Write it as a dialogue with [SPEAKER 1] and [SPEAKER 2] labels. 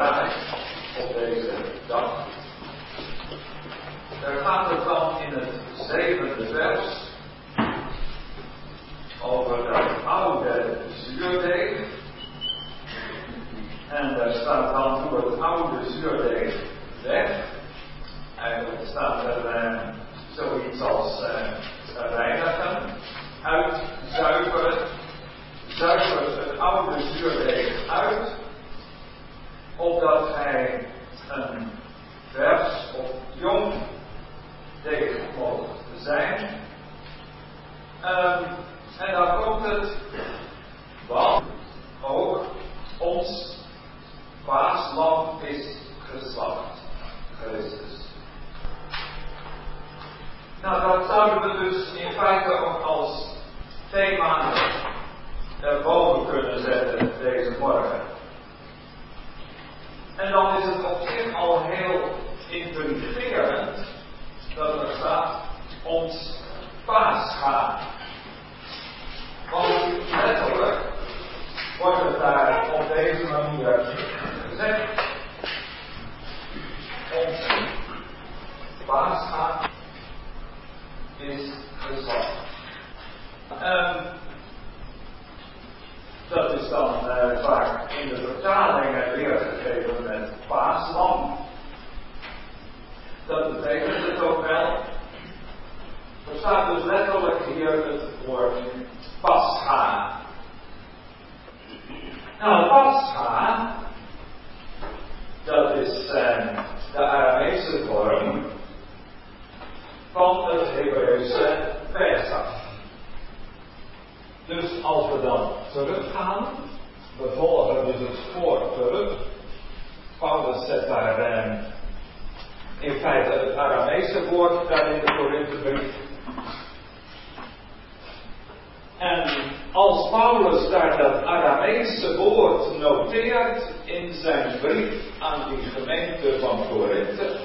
[SPEAKER 1] vandaag, op deze dag. Daar gaat het dan in het 7e vers over dat oude zuurdeeg. En daar staat dan hoe het oude zuurdeeg weg. Eigenlijk staat er zoiets als reinigen, uitzuiveren. Zuivert het oude zuurdeeg uit, opdat hij een vers of jong deeg mocht zijn. En dan komt het, want ook ons paaslam is geslacht, Christus. Nou, dat zouden we dus in feite ook als thema erboven kunnen zetten deze morgen. En dan is het op zich al heel intrigerend dat er staat ons Pascha. Want letterlijk wordt het daar op deze manier gezegd. Ons Pascha is geslacht. Dat is dan vaak in de vertalingen weergegeven met paaslam. Dat betekent het ook wel. Er staat dus letterlijk hier het woord Pascha. Nou, Pascha, dat is de Aramese vorm van het Hebreeuwse Pesach. Dus als we dan teruggaan, we volgen dus het spoor terug. Paulus zet daar in feite het Aramese woord daar in de Korinthebrief. En als Paulus daar dat Aramese woord noteert in zijn brief aan die gemeente van Korinthe,